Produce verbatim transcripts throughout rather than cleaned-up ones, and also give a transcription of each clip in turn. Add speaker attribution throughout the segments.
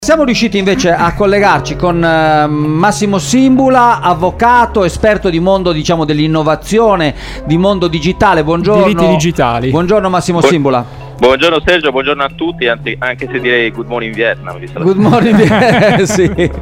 Speaker 1: Siamo riusciti invece a collegarci con uh, Massimo Simbula, avvocato, esperto di mondo, diciamo, dell'innovazione, di mondo digitale. Buongiorno.
Speaker 2: Diritti digitali.
Speaker 1: Buongiorno Massimo Bu- Simbula.
Speaker 3: Buongiorno Sergio, buongiorno a tutti, anzi, anche se direi good morning Vietnam.
Speaker 1: Good morning Vietnam, sì.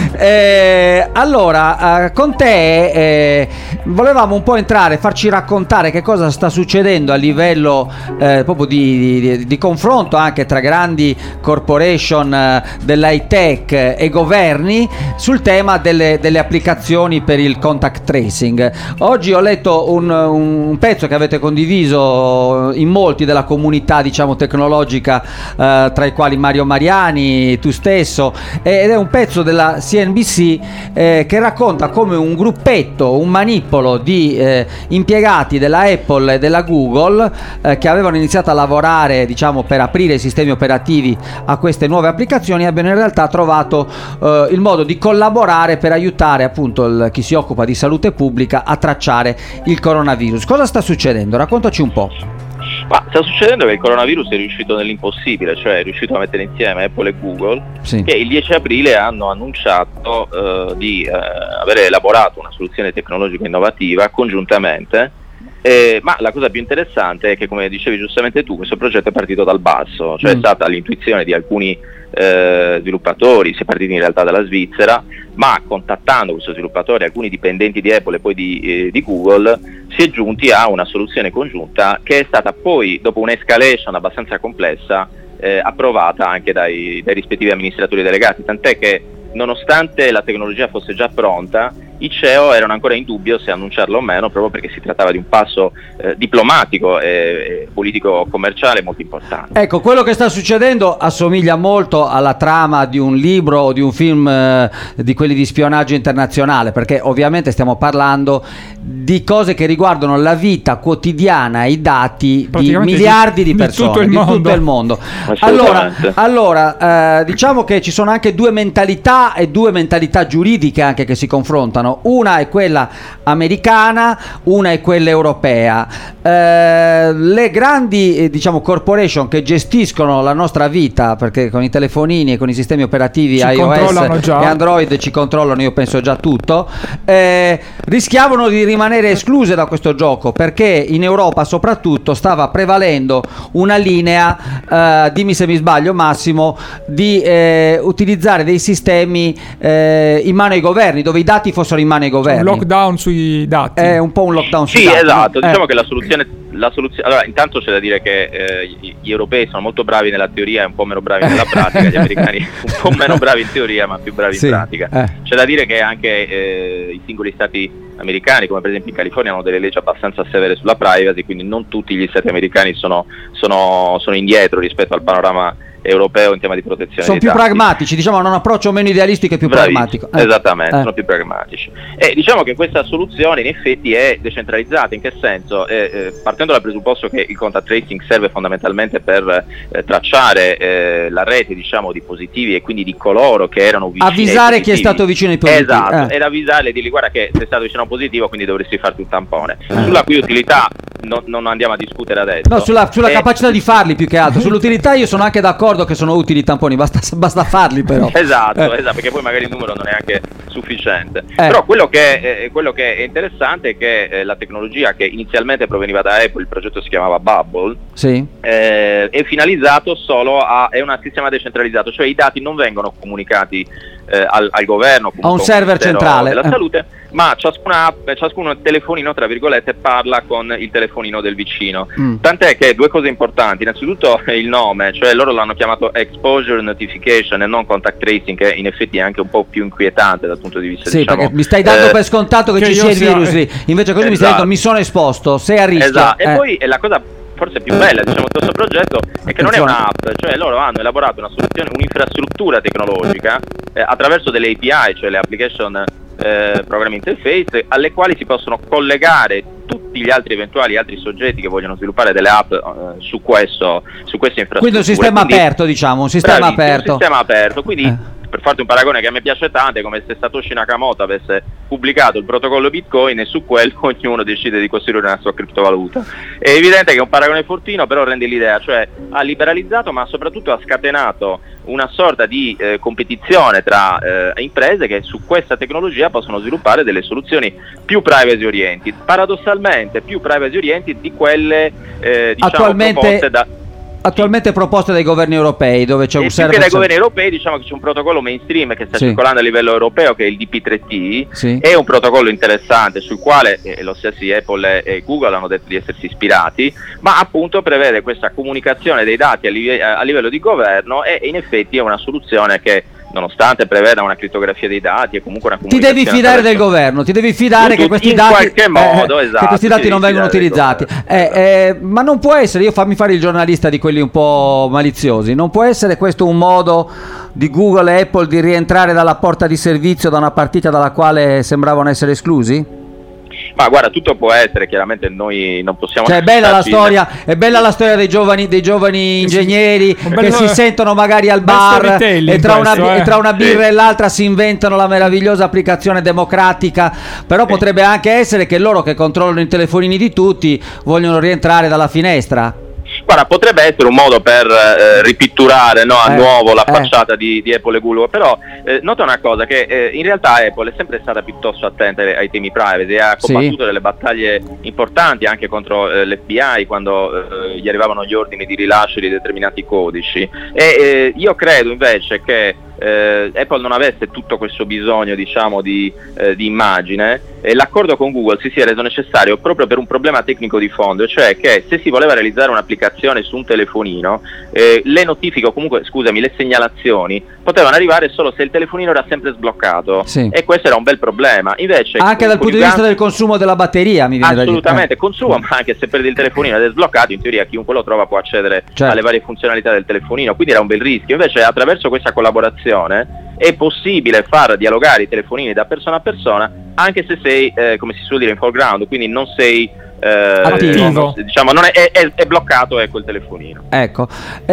Speaker 1: Eh, allora, eh, con te eh, volevamo un po' entrare, farci raccontare che cosa sta succedendo a livello eh, proprio di, di, di confronto anche tra grandi corporation eh, dell'high tech e governi sul tema delle, delle applicazioni per il contact tracing. Oggi ho letto un, un pezzo che avete condiviso in molti della comunità, diciamo, tecnologica, eh, tra i quali Mario Mariani, tu stesso, ed è un pezzo della C N B C eh, che racconta come un gruppetto, un manipolo di eh, impiegati della Apple e della Google eh, che avevano iniziato a lavorare, diciamo, per aprire i sistemi operativi a queste nuove applicazioni, abbiano in realtà trovato eh, il modo di collaborare per aiutare appunto il, chi si occupa di salute pubblica a tracciare il coronavirus. Cosa sta succedendo? Raccontaci un po'.
Speaker 3: Ma sta succedendo che il coronavirus è riuscito nell'impossibile, cioè è riuscito a mettere insieme Apple e Google, sì, che il dieci aprile hanno annunciato eh, di eh, avere elaborato una soluzione tecnologica innovativa congiuntamente. Eh, ma la cosa più interessante è che, come dicevi giustamente tu, questo progetto è partito dal basso, cioè mm. è stata l'intuizione di alcuni eh, sviluppatori, si è partiti in realtà dalla Svizzera, ma contattando questo sviluppatore, alcuni dipendenti di Apple e poi di, eh, di Google, si è giunti a una soluzione congiunta che è stata poi, dopo un'escalation abbastanza complessa, eh, approvata anche dai, dai rispettivi amministratori delegati, tant'è che nonostante la tecnologia fosse già pronta, i C E O erano ancora in dubbio se annunciarlo o meno, proprio perché si trattava di un passo eh, diplomatico e, e politico-commerciale molto importante.
Speaker 1: Ecco, quello che sta succedendo assomiglia molto alla trama di un libro o di un film eh, di quelli di spionaggio internazionale, perché ovviamente stiamo parlando di cose che riguardano la vita quotidiana e i dati di miliardi di, di persone, di tutto il mondo. Allora, allora eh, diciamo che ci sono anche due mentalità e due mentalità giuridiche anche che si confrontano. Una è quella americana, una è quella europea. Eh, le grandi eh, diciamo corporation che gestiscono la nostra vita, perché con i telefonini e con i sistemi operativi ci iOS e Android ci controllano, io penso, già tutto, eh, rischiavano di rimanere escluse da questo gioco, perché in Europa soprattutto stava prevalendo una linea, eh, dimmi se mi sbaglio Massimo, di eh, utilizzare dei sistemi eh, in mano ai governi, dove i dati fossero in mano ai governi.
Speaker 2: Un lockdown sui dati.
Speaker 1: È un po' un lockdown sui
Speaker 3: sì,
Speaker 1: dati.
Speaker 3: Sì, esatto,
Speaker 1: no?
Speaker 3: diciamo
Speaker 1: eh.
Speaker 3: che la soluzione, la soluzione... Allora, intanto c'è da dire che eh, gli europei sono molto bravi nella teoria e un po' meno bravi nella pratica, gli americani un po' meno bravi in teoria ma più bravi sì, in pratica. Eh. C'è da dire che anche eh, i singoli stati americani, come per esempio in California, hanno delle leggi abbastanza severe sulla privacy, quindi non tutti gli stati americani sono, sono, sono indietro rispetto al panorama europeo in tema di protezione.
Speaker 1: Sono
Speaker 3: dei
Speaker 1: più
Speaker 3: dati.
Speaker 1: pragmatici, diciamo, hanno un approccio meno idealistico e più
Speaker 3: Bravissimo,
Speaker 1: pragmatico. Eh.
Speaker 3: Esattamente,
Speaker 1: eh.
Speaker 3: sono più pragmatici. E diciamo che questa soluzione in effetti è decentralizzata. In che senso? Eh, eh, partendo dal presupposto che il contact tracing serve fondamentalmente per eh, tracciare eh, la rete, diciamo, di positivi e quindi di coloro che erano vicini.
Speaker 1: Avvisare chi è stato vicino ai positivi.
Speaker 3: Esatto,
Speaker 1: eh.
Speaker 3: ed avvisarli e dirgli: guarda che sei stato vicino a un positivo, quindi dovresti farti un tampone. Eh. Sulla cui utilità no, non andiamo a discutere adesso.
Speaker 1: No, sulla, sulla
Speaker 3: eh,
Speaker 1: capacità di farli più che altro. Sull'utilità io sono anche d'accordo che sono utili tamponi, basta, basta farli però.
Speaker 3: Esatto,
Speaker 1: eh.
Speaker 3: esatto, perché poi magari il numero non è anche sufficiente.
Speaker 1: Eh.
Speaker 3: Però quello che, eh, quello che è interessante è che eh, la tecnologia che inizialmente proveniva da Apple, il progetto si chiamava Bubble,
Speaker 1: sì.
Speaker 3: eh, è finalizzato solo a, è un sistema decentralizzato, cioè i dati non vengono comunicati eh, al, al governo,
Speaker 1: a un server centrale
Speaker 3: della
Speaker 1: eh.
Speaker 3: salute, ma ciascuna app, ciascuno telefonino tra virgolette parla con il telefonino del vicino. Mm. Tant'è che due cose importanti: innanzitutto il nome, cioè loro l'hanno chiamato exposure notification e non contact tracing, che in effetti è anche un po' più inquietante dal punto di vista,
Speaker 1: sì,
Speaker 3: diciamo,
Speaker 1: perché mi stai dando
Speaker 3: eh,
Speaker 1: per scontato che, che ci sia il virus lì, invece così esatto. mi stai dicendo mi sono esposto, sei a rischio.
Speaker 3: Esatto.
Speaker 1: eh.
Speaker 3: E poi è la cosa forse più bella, diciamo, di questo progetto è che non è un'app, cioè loro hanno elaborato una soluzione, un'infrastruttura tecnologica eh, attraverso delle A P I, cioè le application eh, program interface, alle quali si possono collegare tutti gli altri eventuali altri soggetti che vogliono sviluppare delle app eh, su questo su questa infrastruttura.
Speaker 1: Quindi un sistema
Speaker 3: quindi,
Speaker 1: aperto, diciamo, un sistema aperto.
Speaker 3: Un sistema aperto, quindi
Speaker 1: eh.
Speaker 3: per farti un paragone che a me piace tanto, è come se Satoshi Nakamoto avesse pubblicato il protocollo Bitcoin e su quello ognuno decide di costruire una sua criptovaluta. È evidente che è un paragone fortino, però rende l'idea, cioè ha liberalizzato ma soprattutto ha scatenato una sorta di eh, competizione tra eh, imprese che su questa tecnologia possono sviluppare delle soluzioni più privacy oriented, paradossalmente più privacy oriented di quelle eh, diciamo
Speaker 1: attualmente
Speaker 3: proposte da
Speaker 1: attualmente proposte dai governi europei, dove c'è
Speaker 3: e
Speaker 1: un
Speaker 3: più
Speaker 1: server.
Speaker 3: che dai governi europei, diciamo che c'è un protocollo mainstream che sta
Speaker 1: sì.
Speaker 3: circolando a livello europeo, che è il D P tre T,
Speaker 1: sì.
Speaker 3: è un protocollo interessante sul quale eh, lo stesso Apple e Google hanno detto di essersi ispirati, ma appunto prevede questa comunicazione dei dati a, live- a livello di governo e in effetti è una soluzione che, nonostante preveda una crittografia dei dati, è comunque una
Speaker 1: ti devi fidare del governo, ti devi fidare che questi
Speaker 3: in
Speaker 1: dati,
Speaker 3: qualche modo,
Speaker 1: eh,
Speaker 3: esatto,
Speaker 1: che questi dati non vengono utilizzati. Eh,
Speaker 3: esatto.
Speaker 1: eh, ma non può essere, io fammi fare il giornalista di quelli un po' maliziosi, non può essere questo un modo di Google e Apple di rientrare dalla porta di servizio da una partita dalla quale sembravano essere esclusi?
Speaker 3: Ma guarda, tutto può essere, chiaramente noi non possiamo...
Speaker 1: Cioè, è bella la storia, è bella la storia dei giovani, dei giovani ingegneri
Speaker 2: sì,
Speaker 1: che si sentono magari al bar e tra, una,
Speaker 2: questo, eh.
Speaker 1: e tra una birra
Speaker 3: sì.
Speaker 1: e l'altra si inventano la meravigliosa applicazione democratica, però
Speaker 3: sì.
Speaker 1: potrebbe anche essere che loro che controllano i telefonini di tutti vogliono rientrare dalla finestra.
Speaker 3: Guarda, potrebbe essere un modo per eh, ripitturare, no, a
Speaker 1: eh,
Speaker 3: nuovo la
Speaker 1: eh.
Speaker 3: facciata di, di Apple e Google, però eh, nota una cosa, che eh, in realtà Apple è sempre stata piuttosto attenta ai, ai temi privacy, ha combattuto
Speaker 1: sì.
Speaker 3: delle battaglie importanti anche contro eh, l'F B I quando eh, gli arrivavano gli ordini di rilascio di determinati codici e eh, io credo invece che eh, Apple non avesse tutto questo bisogno, diciamo, di, eh, di immagine, e l'accordo con Google si sia reso necessario proprio per un problema tecnico di fondo, cioè che se si voleva realizzare un'applicazione su un telefonino, eh, le notifiche o comunque, scusami, le segnalazioni potevano arrivare solo se il telefonino era sempre sbloccato,
Speaker 1: sì.
Speaker 3: e questo era un bel problema. Invece
Speaker 1: anche dal punto di vista del consumo della batteria, mi viene
Speaker 3: assolutamente,
Speaker 1: da dire.
Speaker 3: consumo, ma anche se perdi il telefonino ed è sbloccato, in teoria chiunque lo trova può accedere
Speaker 1: certo.
Speaker 3: alle varie funzionalità del telefonino, quindi era un bel rischio. Invece attraverso questa collaborazione è possibile far dialogare i telefonini da persona a persona, anche se sei, eh, come si suol dire, in foreground, quindi non sei eh,
Speaker 2: attivo,
Speaker 3: diciamo, non è, è, è bloccato, ecco, il telefonino.
Speaker 1: Ecco,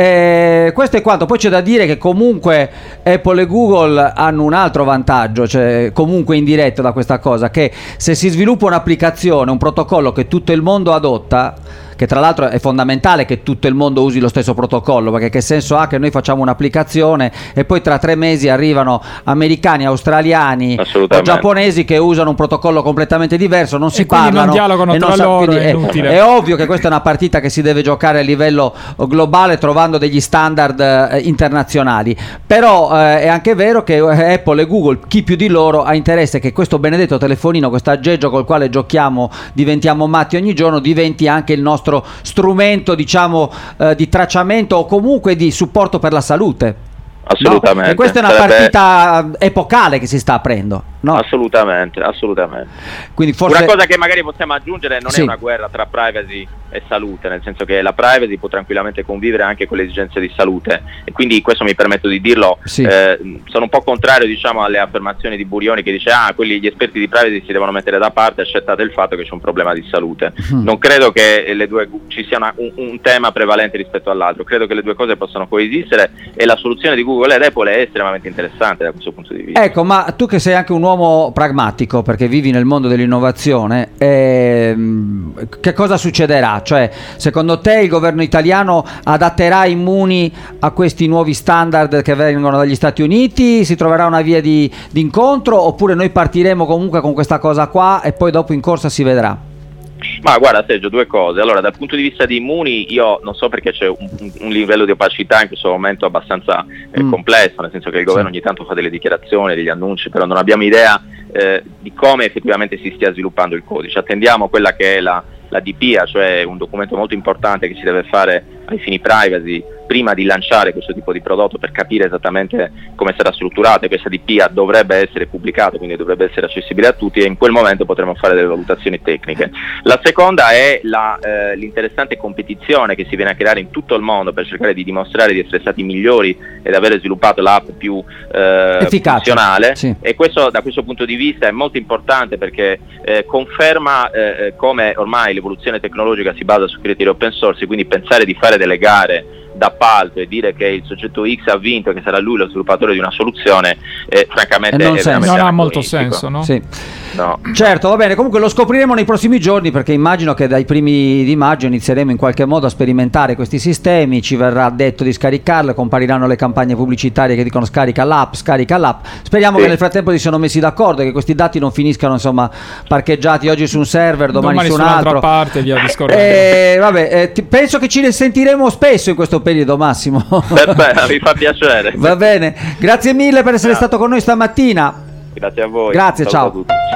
Speaker 1: eh, questo è quanto. Poi c'è da dire che comunque Apple e Google hanno un altro vantaggio, cioè comunque indiretto da questa cosa, che se si sviluppa un'applicazione, un protocollo che tutto il mondo adotta, che tra l'altro è fondamentale che tutto il mondo usi lo stesso protocollo, perché che senso ha che noi facciamo un'applicazione e poi tra tre mesi arrivano americani, australiani o giapponesi che usano un protocollo completamente diverso, non si
Speaker 2: e parlano,
Speaker 1: non
Speaker 2: dialogano
Speaker 1: e
Speaker 2: tra
Speaker 1: non sa,
Speaker 2: loro, è,
Speaker 1: è,
Speaker 2: inutile.
Speaker 1: È ovvio che questa è una partita che si deve giocare a livello globale trovando degli standard eh, internazionali, però eh, è anche vero che Apple e Google, chi più di loro, ha interesse che questo benedetto telefonino, questo aggeggio col quale giochiamo, diventiamo matti ogni giorno, diventi anche il nostro strumento, diciamo, eh, di tracciamento o comunque di supporto per la salute.
Speaker 3: Assolutamente.
Speaker 1: No? E questa è una
Speaker 3: Sarebbe...
Speaker 1: partita epocale che si sta aprendo. No?
Speaker 3: Assolutamente, assolutamente.
Speaker 1: Quindi forse...
Speaker 3: Una cosa che magari possiamo aggiungere, non
Speaker 1: sì.
Speaker 3: è una guerra tra privacy e salute, nel senso che la privacy può tranquillamente convivere anche con le esigenze di salute, e quindi questo mi permetto di dirlo,
Speaker 1: sì.
Speaker 3: eh, sono un po' contrario, diciamo, alle affermazioni di Burioni che dice ah, quelli, gli esperti di privacy si devono mettere da parte, accettate il fatto che c'è un problema di salute. Mm. Non credo che le due ci sia una, un, un tema prevalente rispetto all'altro, credo che le due cose possano coesistere e la soluzione di Google ed Apple è estremamente interessante da questo punto di vista.
Speaker 1: Ecco, ma tu che sei anche un uomo pragmatico, perché vivi nel mondo dell'innovazione, ehm, che cosa succederà? Cioè, secondo te il governo italiano adatterà Immuni a questi nuovi standard che vengono dagli Stati Uniti? Si troverà una via di, di incontro, oppure noi partiremo comunque con questa cosa qua e poi dopo in corsa si vedrà?
Speaker 3: Ma guarda Sergio, due cose. Allora, dal punto di vista di Immuni, io non so, perché c'è un, un livello di opacità in questo momento abbastanza eh, mm. complesso, nel senso che il governo sì. ogni tanto fa delle dichiarazioni, degli annunci, però non abbiamo idea eh, di come effettivamente si stia sviluppando il codice. Attendiamo quella che è la, la D P I A, cioè un documento molto importante che si deve fare ai fini privacy prima di lanciare questo tipo di prodotto, per capire esattamente come sarà strutturato, e questa D P I A dovrebbe essere pubblicata, quindi dovrebbe essere accessibile a tutti, e in quel momento potremo fare delle valutazioni tecniche. La seconda è la, eh, l'interessante competizione che si viene a creare in tutto il mondo per cercare di dimostrare di essere stati migliori ed aver sviluppato l'app più eh, funzionale, sì. E questo, da questo punto di vista, è molto importante, perché eh, conferma eh, come ormai l'evoluzione tecnologica si basa su criteri open source, quindi pensare di fare delle gare d'appalto e dire che il soggetto X ha vinto, che sarà lui lo sviluppatore di una soluzione, eh, francamente
Speaker 1: non,
Speaker 3: è
Speaker 2: non ha molto senso, no?
Speaker 1: Sì.
Speaker 3: No.
Speaker 1: Certo, va bene, comunque lo scopriremo nei prossimi giorni, perché immagino che dai primi di maggio inizieremo in qualche modo a sperimentare questi sistemi, ci verrà detto di scaricarlo, compariranno le campagne pubblicitarie che dicono scarica l'app, scarica l'app. Speriamo sì. che nel frattempo si siano messi d'accordo e che questi dati non finiscano insomma parcheggiati oggi su un server, domani, domani su un altro.
Speaker 2: Parte, via discorrendo.
Speaker 1: Eh, vabbè, eh, ti, penso che ci ne sentiremo spesso in questo periodo, Massimo.
Speaker 3: Perfetto, mi fa piacere.
Speaker 1: Va bene, grazie mille per essere Grazie. stato con noi stamattina.
Speaker 3: Grazie a voi.
Speaker 1: Grazie, ciao.
Speaker 3: A tutti.